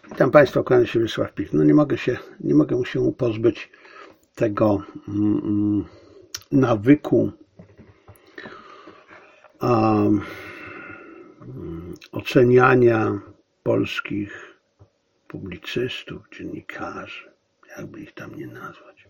Witam Państwa, kłaniam się Wiesław Pich. No nie mogę się pozbyć tego nawyku oceniania polskich publicystów, dziennikarzy, jakby ich tam nie nazwać,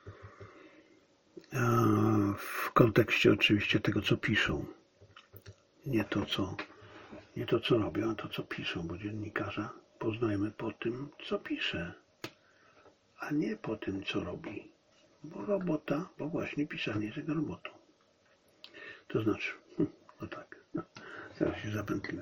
w kontekście oczywiście tego, co piszą. Nie to, co robią, a to, co piszą, bo dziennikarza poznajemy po tym, co pisze, a nie po tym, co robi. Bo właśnie pisanie jest jego robotą. To znaczy, no tak, teraz się zapętliłem.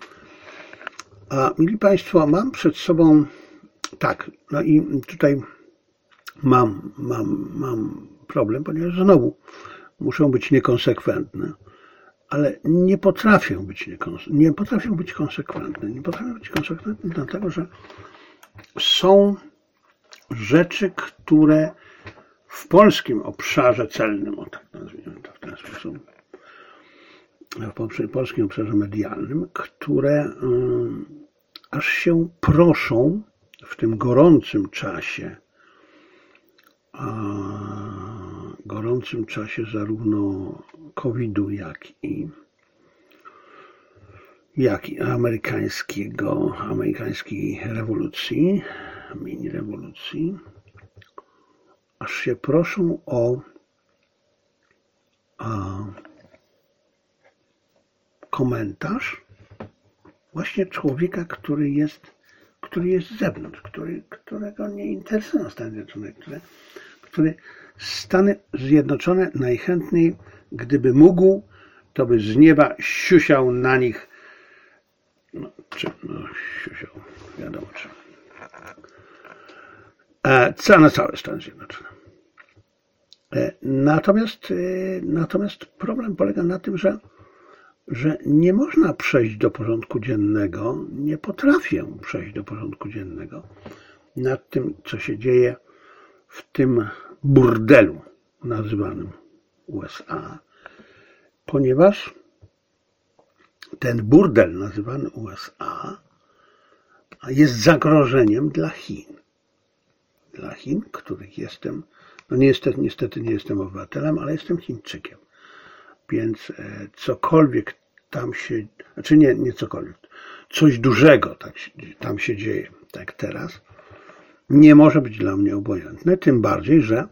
Mili Państwo, mam przed sobą, tak, no i tutaj mam problem, ponieważ znowu muszą być niekonsekwentne. Ale nie potrafię być konsekwentny, dlatego że są rzeczy, które w polskim obszarze celnym, o tak nazwijmy to w ten sposób, w polskim obszarze medialnym, które aż się proszą w tym gorącym zarówno COVID-u, jak i amerykańskiej rewolucji, mini rewolucji, aż się proszą o komentarz właśnie człowieka, który jest z zewnątrz, którego nie interesują Stany Zjednoczone, który Stany Zjednoczone najchętniej, gdyby mógł, to by z nieba siusiał na nich, siusiał, wiadomo czym, na całe Stany Zjednoczone. Natomiast problem polega na tym, że nie można przejść do porządku dziennego, nie potrafię przejść do porządku dziennego nad tym, co się dzieje w tym burdelu nazywanym USA, ponieważ ten burdel nazywany USA jest zagrożeniem dla Chin. Dla Chin, których jestem, niestety nie jestem obywatelem, ale jestem Chińczykiem. Więc cokolwiek tam się, znaczy nie cokolwiek, coś dużego tam się dzieje, tak teraz, nie może być dla mnie obojętne, tym bardziej, że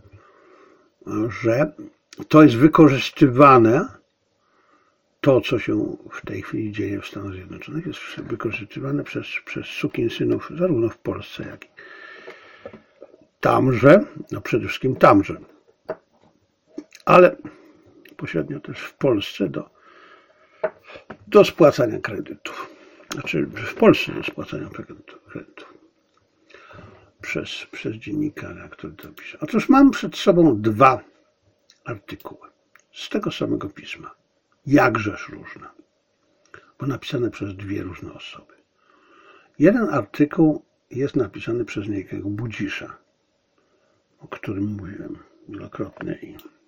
to jest wykorzystywane, to co się w tej chwili dzieje w Stanach Zjednoczonych jest wykorzystywane przez sukinsynów zarówno w Polsce, jak i tamże, przede wszystkim tamże, ale pośrednio też w Polsce do spłacania kredytów. Znaczy w Polsce do spłacania kredytów. Przez dziennikarza, który to pisze. Otóż mam przed sobą 2 artykuły z tego samego pisma. Jakżeż różne. Bo napisane przez 2 różne osoby. Jeden artykuł jest napisany przez niejakiego Budzisza, o którym mówiłem wielokrotnie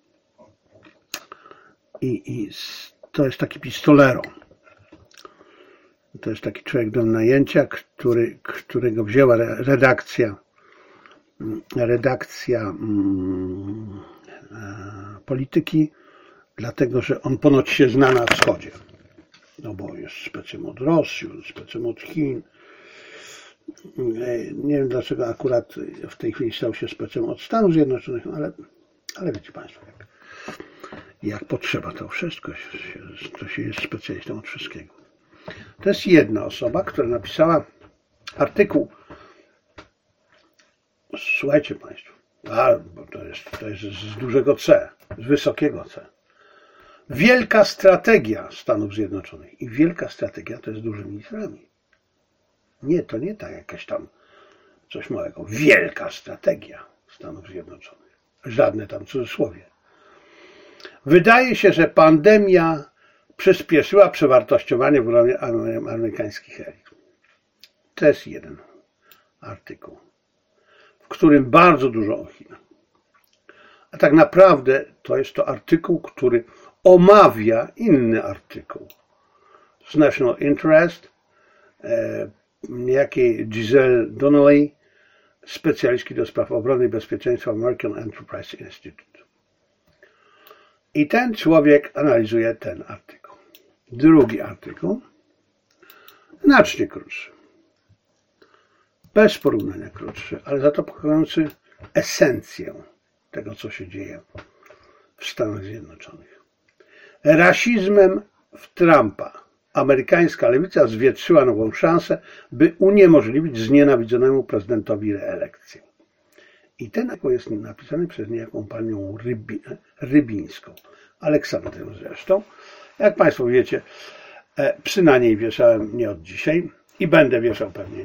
i to jest taki pistolero. To jest taki człowiek do najęcia, którego wzięła redakcja polityki, dlatego że on ponoć się zna na wschodzie. No bo jest specem od Rosji, specem od Chin. Nie wiem dlaczego akurat w tej chwili stał się specem od Stanów Zjednoczonych, ale wiecie Państwo, jak potrzeba to wszystko, to się jest specjalistą od wszystkiego. To jest jedna osoba, która napisała artykuł. Słuchajcie Państwo, bo to jest z dużego C, z wysokiego C. Wielka strategia Stanów Zjednoczonych. I wielka strategia to jest dużymi literami. Nie, to nie tak jakaś tam coś małego. Wielka strategia Stanów Zjednoczonych. Żadne tam cudzysłowie. Wydaje się, że pandemia przyspieszyła przewartościowanie w gronie amerykańskich elit. To jest jeden artykuł, w którym bardzo dużo o Chinach. A tak naprawdę to jest to artykuł, który omawia inny artykuł z National Interest niejakiej Giselle Donnelly, specjalistki do spraw obrony i bezpieczeństwa American Enterprise Institute. I ten człowiek analizuje ten artykuł. Drugi artykuł, znacznie krótszy, bez porównania krótszy, ale za to pokazujący esencję tego, co się dzieje w Stanach Zjednoczonych. Rasizmem w Trumpa amerykańska lewica zwietrzyła nową szansę, by uniemożliwić znienawidzonemu prezydentowi reelekcję. I ten artykuł jest napisany przez niejaką panią Rybińską, Aleksandrę zresztą. Jak Państwo wiecie, psy na niej wieszałem nie od dzisiaj i będę wieszał pewnie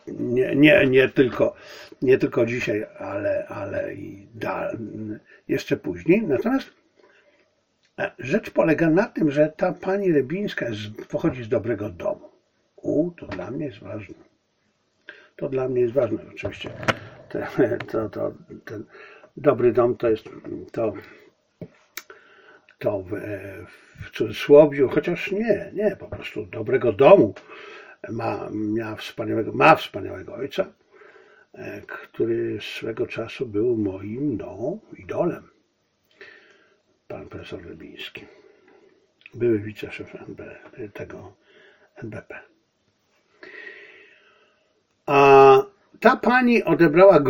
nie tylko dzisiaj, ale i jeszcze później. Natomiast rzecz polega na tym, że ta pani Rybińska pochodzi z dobrego domu. To dla mnie jest ważne. To dla mnie jest ważne. Oczywiście ten dobry dom to jest to w cudzysłowie, chociaż nie, po prostu dobrego domu ma wspaniałego ojca, który swego czasu był moim idolem. Pan profesor Rybiński, były wiceszef NBP. A ta pani odebrała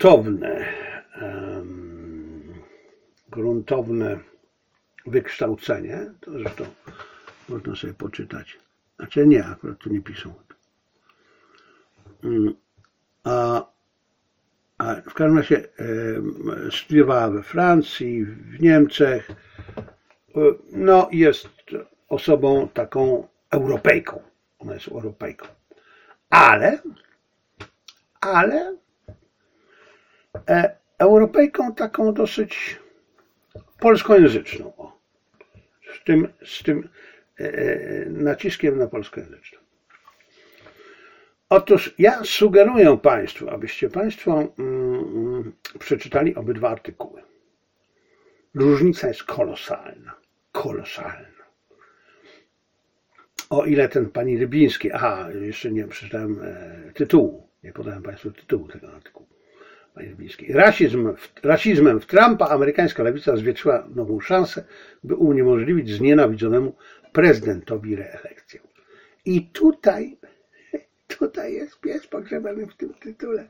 gruntowne wykształcenie, to zresztą można sobie poczytać. Znaczy nie, akurat tu nie piszą. A w każdym razie studiowała we Francji, w Niemczech. No, jest osobą taką Europejką. Ona jest Europejką. Ale Europejką taką dosyć polskojęzyczną. Z tym naciskiem na polskojęzyczną. Otóż ja sugeruję Państwu, abyście Państwo przeczytali obydwa artykuły. Różnica jest kolosalna. O ile ten pani Rybiński, jeszcze nie przeczytałem tytułu, nie podałem Państwu tytułu tego artykułu. Pani Rybińskiej. Rasizmem w Trumpa amerykańska lewica zwietrzyła nową szansę, by uniemożliwić znienawidzonemu prezydentowi reelekcję. I tutaj jest pies pogrzebany w tym tytule.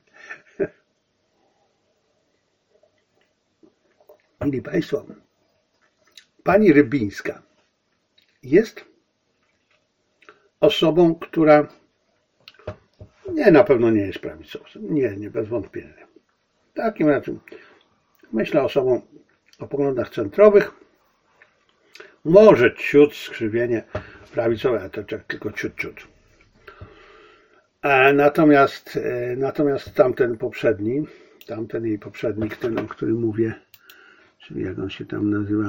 Mili Państwo, pani Rybińska jest osobą, która na pewno nie jest prawicowcem. Nie, bez wątpienia. W takim razie myślę osobą o poglądach centrowych. Może ciut skrzywienie prawicowe, ale to tylko ciut. Natomiast tamten jej poprzednik, ten, o którym mówię, czyli jak on się tam nazywa,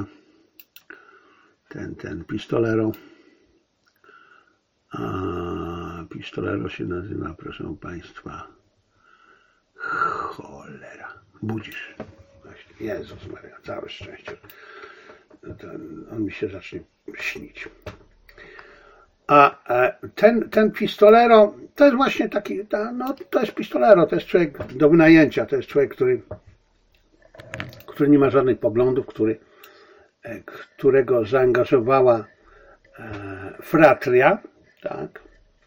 ten pistolero. Pistolero się nazywa, proszę Państwa, cholera, Budzisz. Jezus Maria, całe szczęście. On mi się zacznie śnić. A ten pistolero to jest właśnie taki, to jest pistolero, to jest człowiek do wynajęcia, to jest człowiek, który nie ma żadnych poglądów, którego zaangażowała fratria, tak,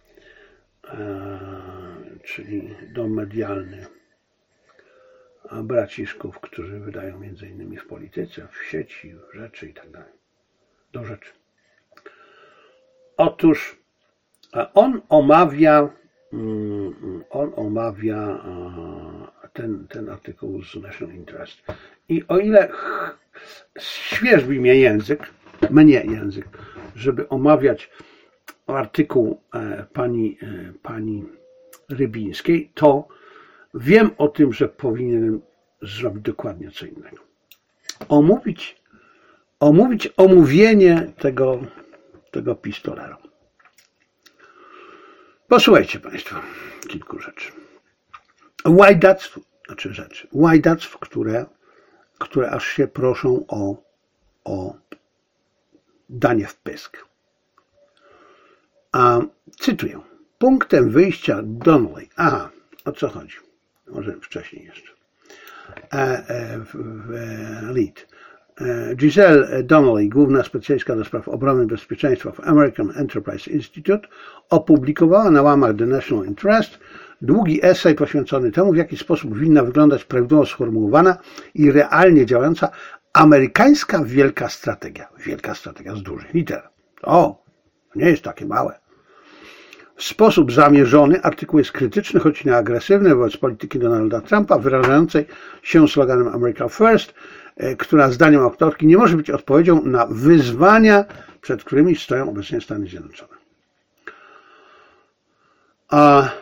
czyli dom medialny braciszków, którzy wydają między innymi w polityce, w sieci, w rzeczy i tak dalej. Do rzeczy. Otóż on omawia ten artykuł z National Interest. I o ile świeżbi mnie język, żeby omawiać artykuł pani Rybińskiej, to wiem o tym, że powinienem zrobić dokładnie co innego. Omówienie tego pistolera. Posłuchajcie Państwo kilku rzeczy. Łajdactw, które aż się proszą o danie w pysk. Cytuję. punktem wyjścia Donnelly. Aha, o co chodzi? Może wcześniej jeszcze. Lead. Giselle Donnelly, główna specjalistka do spraw obrony i bezpieczeństwa w American Enterprise Institute, opublikowała na łamach The National Interest długi esej poświęcony temu, w jaki sposób winna wyglądać prawidłowo sformułowana i realnie działająca amerykańska wielka strategia. Wielka strategia z dużych liter. To nie jest takie małe. W sposób zamierzony artykuł jest krytyczny, choć nie agresywny wobec polityki Donalda Trumpa, wyrażającej się sloganem America First, która zdaniem autorki nie może być odpowiedzią na wyzwania, przed którymi stoją obecnie Stany Zjednoczone. A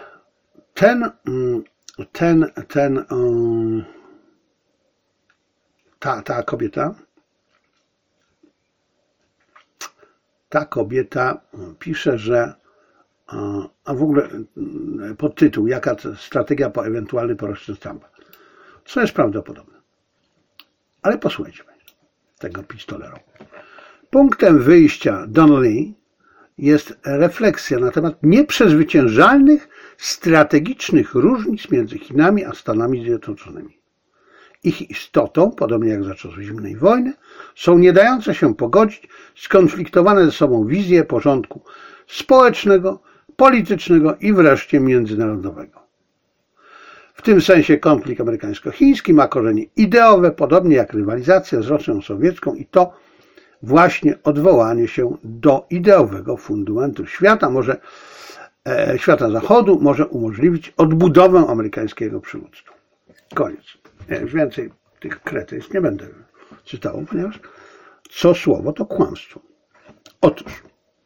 ta kobieta pisze, że a w ogóle podtytuł, jaka strategia po ewentualnej porażce Trumpa. Co jest prawdopodobne. Ale posłuchajcie tego pistolera. Punktem wyjścia Donnelly jest refleksja na temat nieprzezwyciężalnych strategicznych różnic między Chinami a Stanami Zjednoczonymi. Ich istotą, podobnie jak za czasów zimnej wojny, są nie dające się pogodzić skonfliktowane ze sobą wizje porządku społecznego, politycznego i wreszcie międzynarodowego. W tym sensie konflikt amerykańsko-chiński ma korzenie ideowe, podobnie jak rywalizacja z Rosją sowiecką i to właśnie odwołanie się do ideowego fundamentu świata Zachodu może umożliwić odbudowę amerykańskiego przywództwa. Koniec. Ja już więcej tych kretyństw nie będę czytał, ponieważ co słowo to kłamstwo. Otóż,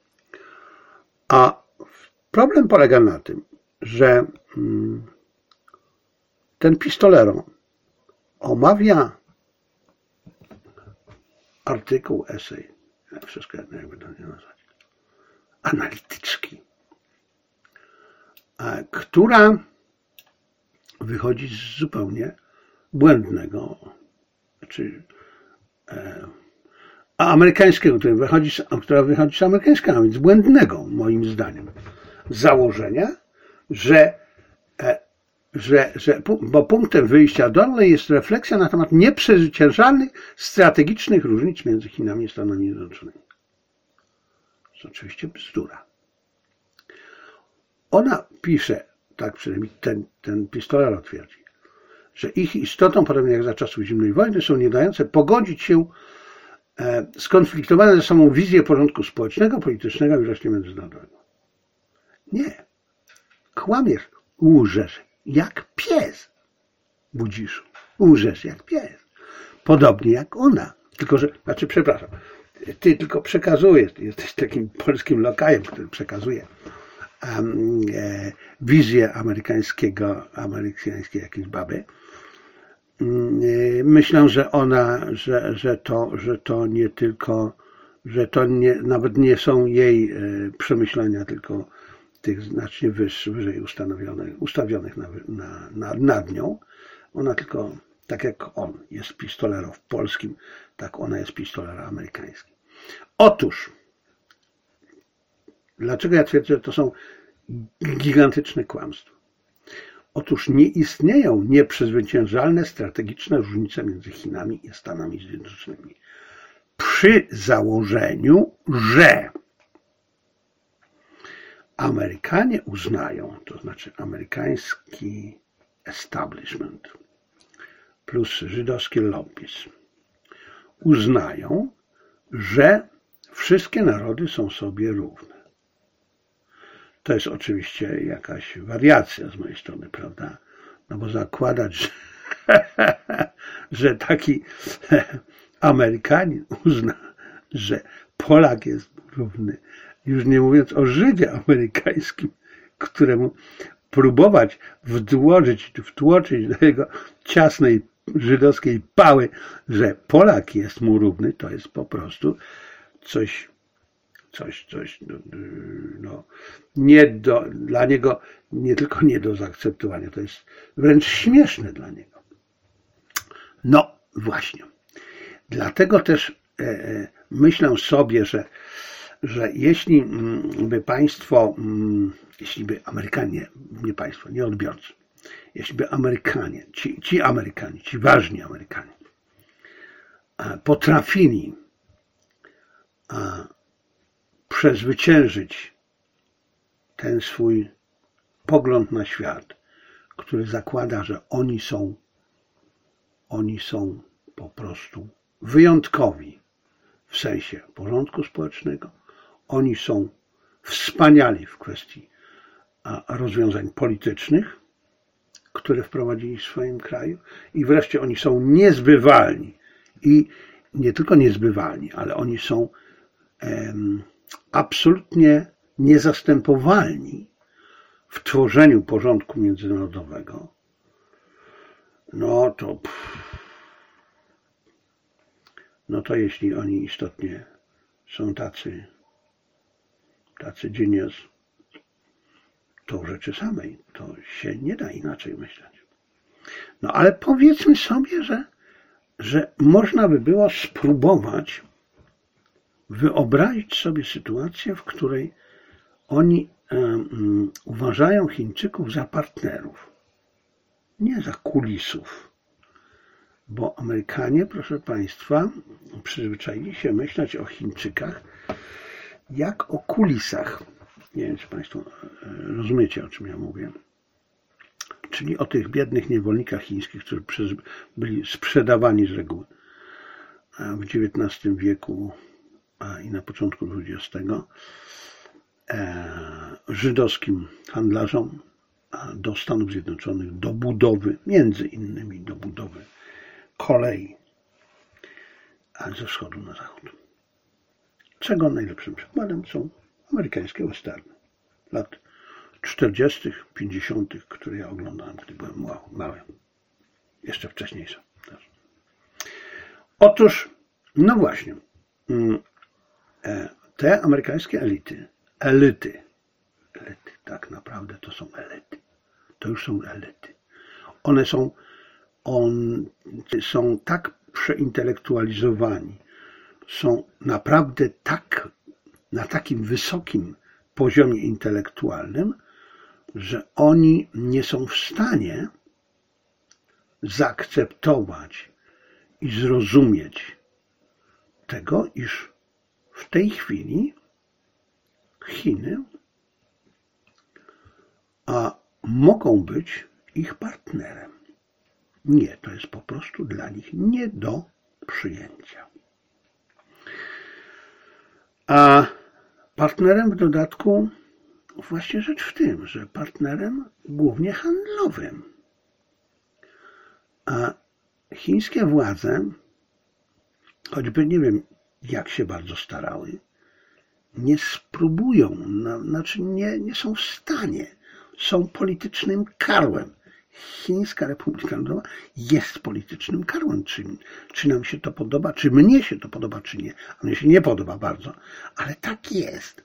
a problem polega na tym, że ten pistolero omawia artykuł, esej, wszystko jedno jakby to nie nazwać, analityczki, która wychodzi z zupełnie błędnego, amerykańskiego, która wychodzi z amerykańskiego, a więc błędnego, moim zdaniem, założenia, bo punktem wyjścia Donnelly jest refleksja na temat nieprzezwyciężalnych strategicznych różnic między Chinami i Stanami Zjednoczonymi. To jest oczywiście bzdura. Ona pisze, tak przynajmniej ten pistolero twierdzi, że ich istotą, podobnie jak za czasów zimnej wojny, są nie dające pogodzić się skonfliktowane ze sobą wizje porządku społecznego, politycznego i wreszcie międzynarodowego. Nie. Kłamiesz, łżesz jak pies, Budziszu. Łżesz jak pies. Podobnie jak ona. Tylko, że, przepraszam, ty tylko przekazujesz, jesteś takim polskim lokajem, który przekazuje wizję amerykańskiej jakiejś baby. Myślę, że ona, że to nie tylko, że to nawet nie są jej przemyślenia, tylko tych znacznie wyżej ustawionych nad nią. Ona tylko, tak jak on jest pistolero w polskim, tak ona jest pistolero amerykańskim. Otóż, dlaczego ja twierdzę, że to są gigantyczne kłamstwa? Otóż nie istnieją nieprzezwyciężalne strategiczne różnice między Chinami i Stanami Zjednoczonymi. Przy założeniu, że Amerykanie uznają, to znaczy amerykański establishment plus żydowski lobbyizm uznają, że wszystkie narody są sobie równe. To jest oczywiście jakaś wariacja z mojej strony, prawda? No bo zakładać, że taki Amerykanin uzna, że Polak jest równy, już nie mówiąc o Żydzie amerykańskim, któremu próbować wtłoczyć do jego ciasnej żydowskiej pały, że Polak jest mu równy, to jest po prostu coś dla niego nie tylko nie do zaakceptowania, to jest wręcz śmieszne dla niego. No właśnie. Dlatego też myślę sobie, że jeśli by państwo jeśli by Amerykanie, nie państwo, nie odbiorcy, jeśli by Amerykanie, ci ważni Amerykanie potrafili przezwyciężyć ten swój pogląd na świat, który zakłada, że oni są po prostu wyjątkowi w sensie porządku społecznego, oni są wspaniali w kwestii rozwiązań politycznych, które wprowadzili w swoim kraju i wreszcie oni są niezbywalni i nie tylko niezbywalni, ale oni są absolutnie niezastępowalni w tworzeniu porządku międzynarodowego, no to jeśli oni istotnie są tacy genius, to w rzeczy samej to się nie da inaczej myśleć. No ale powiedzmy sobie, że można by było spróbować wyobrazić sobie sytuację, w której oni uważają Chińczyków za partnerów, nie za kulisów. Bo Amerykanie, proszę Państwa, przyzwyczaili się myśleć o Chińczykach jak o kulisach. Nie wiem, czy Państwo rozumiecie, o czym ja mówię. Czyli o tych biednych niewolnikach chińskich, którzy byli sprzedawani z reguły w XIX wieku i na początku XX żydowskim handlarzom do Stanów Zjednoczonych, do budowy, między innymi do budowy kolei, ale ze wschodu na zachód. Czego najlepszym przykładem są amerykańskie westerny lat 40., 50., które ja oglądałem, gdy byłem mały. Jeszcze wcześniejsze też. Otóż, no właśnie, te amerykańskie elity, tak naprawdę to są elity. To już są elity. One są tak przeintelektualizowani, są naprawdę na takim wysokim poziomie intelektualnym, że oni nie są w stanie zaakceptować i zrozumieć tego, iż w tej chwili Chiny mogą być ich partnerem. Nie, to jest po prostu dla nich nie do przyjęcia. A partnerem w dodatku właśnie rzecz w tym, że partnerem głównie handlowym. A chińskie władze, choćby nie wiem jak się bardzo starały, nie spróbują, znaczy nie są w stanie, są politycznym karłem. Chińska Republika Ludowa jest politycznym karłem. Czy nam się to podoba, czy mnie się to podoba, czy nie. A mnie się nie podoba bardzo, ale tak jest.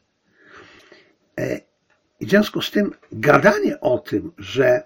I w związku z tym gadanie o tym, że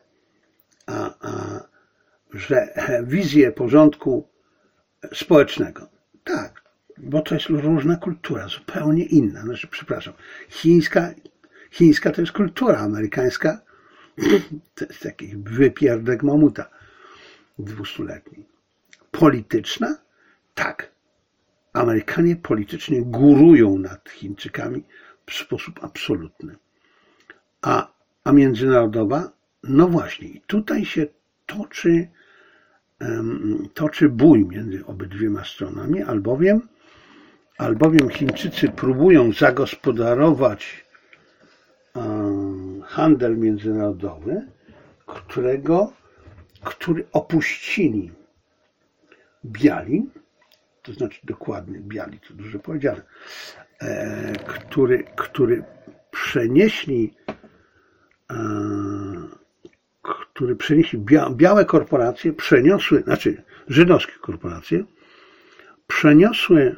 wizję porządku społecznego, tak, bo to jest różna kultura, zupełnie inna. Znaczy, przepraszam, chińska to jest kultura, amerykańska to jest taki wypierdek mamuta 200-letni. Polityczna? Tak. Amerykanie politycznie górują nad Chińczykami w sposób absolutny. A międzynarodowa? No właśnie. I tutaj się toczy bój między obydwiema stronami, albowiem Chińczycy próbują zagospodarować handel międzynarodowy, który opuścili biali, to znaczy dokładnie biali, to dużo powiedziane, który przenieśli białe korporacje, znaczy żydowskie korporacje, przeniosły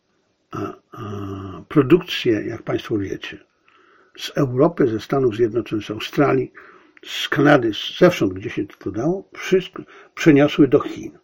produkcję, jak Państwo wiecie, z Europy, ze Stanów Zjednoczonych, z Australii, z Kanady, zewsząd, gdzie się tylko dało, wszystko przeniosły do Chin.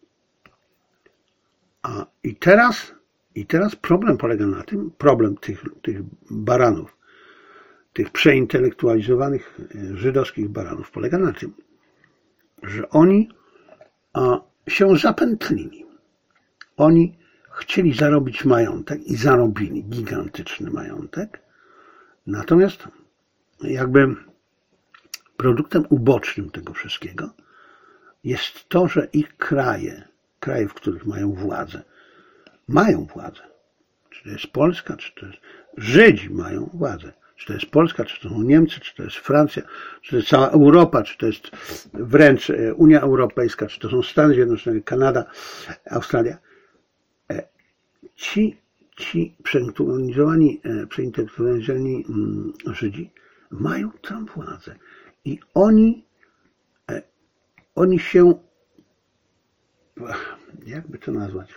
I teraz problem polega na tym, problem tych baranów tych przeintelektualizowanych żydowskich baranów polega na tym, że oni się zapętlili. Oni chcieli zarobić majątek i zarobili gigantyczny majątek, natomiast jakby produktem ubocznym tego wszystkiego jest to, że ich kraje, w których mają władzę, czy to jest Polska, czy to jest Żydzi mają władzę, czy to jest Polska, czy to są Niemcy, czy to jest Francja, czy to jest cała Europa, czy to jest wręcz Unia Europejska, czy to są Stany Zjednoczone, Kanada, Australia. Ci przeintelektualizowani Żydzi mają tam władzę i oni się, jakby to nazwać,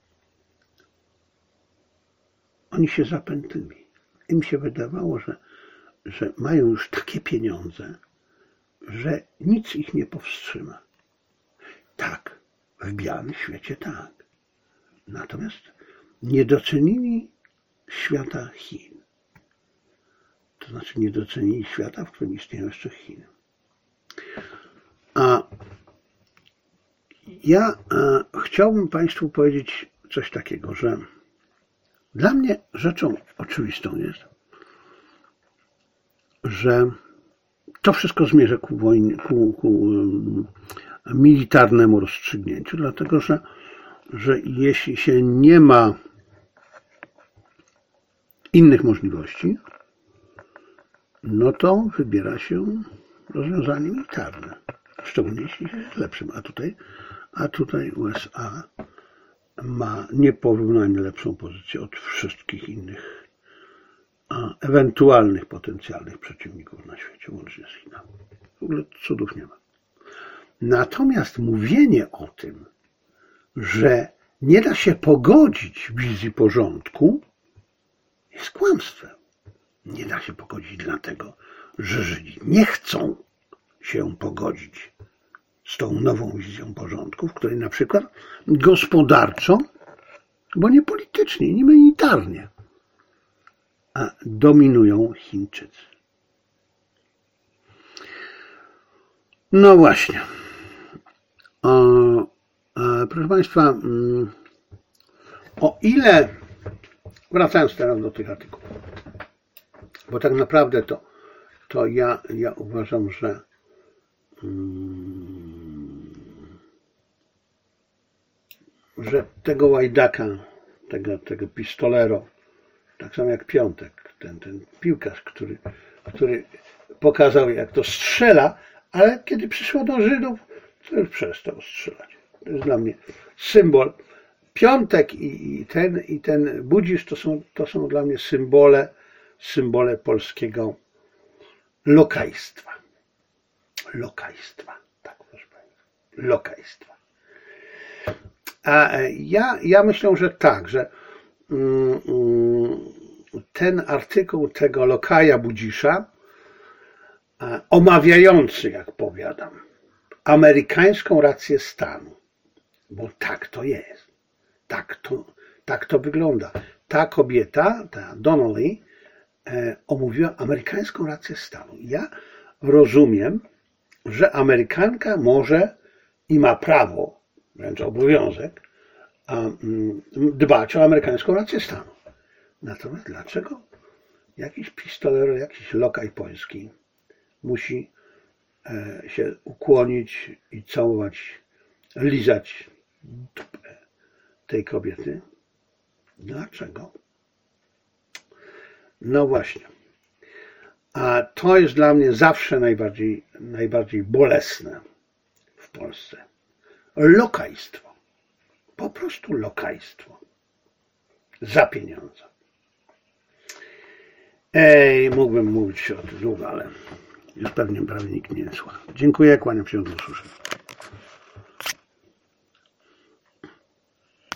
oni się zapętlili. Im się wydawało, że mają już takie pieniądze, że nic ich nie powstrzyma. Tak, w białym świecie tak. Natomiast nie docenili świata Chin. To znaczy nie docenili świata, w którym istnieją jeszcze Chiny. A ja chciałbym Państwu powiedzieć coś takiego, że dla mnie rzeczą oczywistą jest, że to wszystko zmierza ku wojnie, ku militarnemu rozstrzygnięciu, dlatego że jeśli się nie ma innych możliwości, no to wybiera się rozwiązanie militarne, szczególnie jeśli jest lepszym. A tutaj USA ma nieporównanie lepszą pozycję od wszystkich innych ewentualnych potencjalnych przeciwników na świecie, łącznie z Chinami. W ogóle cudów nie ma. Natomiast mówienie o tym, że nie da się pogodzić w wizji porządku, jest kłamstwem. Nie da się pogodzić dlatego, że Żydzi nie chcą się pogodzić z tą nową wizją porządku, w której na przykład gospodarczo, bo nie politycznie, nie militarnie, a dominują Chińczycy. No właśnie. Proszę Państwa, o ile, wracając teraz do tych artykułów, bo tak naprawdę to ja uważam, że tego łajdaka, tego pistolero, tak samo jak Piątek, ten piłkarz, który pokazał, jak to strzela, ale kiedy przyszło do Żydów, to już przestał strzelać. To jest dla mnie symbol. Piątek i ten Budzisz to są dla mnie symbole polskiego lokajstwa. Tak, proszę Państwa. Lokajstwa. A ja myślę, że tak, że ten artykuł tego lokaja Budzisza, omawiający, jak powiadam, amerykańską rację stanu, bo tak to jest, tak to wygląda. Ta kobieta, ta Donnelly, omówiła amerykańską rację stanu. Ja rozumiem, że Amerykanka może i ma prawo, wręcz obowiązek, dbać o amerykańską rację stanu. Natomiast dlaczego jakiś pistolero, jakiś lokaj polski musi się ukłonić i całować, lizać dupę tej kobiety? Dlaczego? No właśnie. A to jest dla mnie zawsze najbardziej bolesne w Polsce. Lokajstwo. Po prostu lokajstwo. Za pieniądze. Mógłbym mówić o tym długo, ale już pewnie prawie nikt nie słucha. Dziękuję, kłaniam się do usłyszenia.